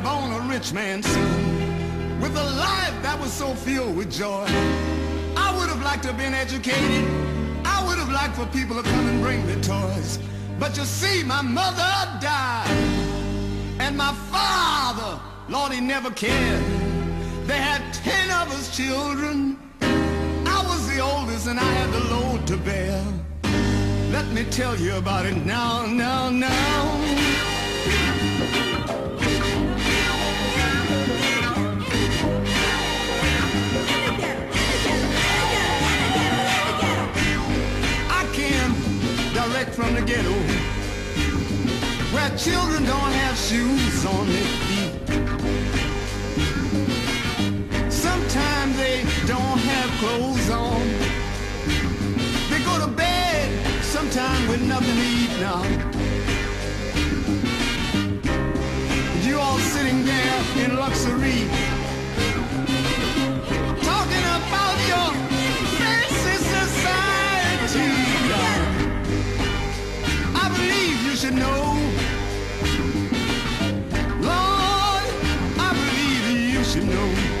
born a rich man's son with a life that was so filled with joy. I would have liked to have been educated. I would have liked for people to come and bring me toys. But you see, my mother died, and my father, Lord, he never cared. They had 10 of us children. I was the oldest and I had the load to bear. Let me tell you about it now. I came direct from the ghetto, where children don't have shoes on their feet. Sometimes they don't have clothes on. They go to bed sometime with nothing to eat now. You all sitting there in luxury, talking about your fancy society. I believe you should know, Lord, I believe you should know.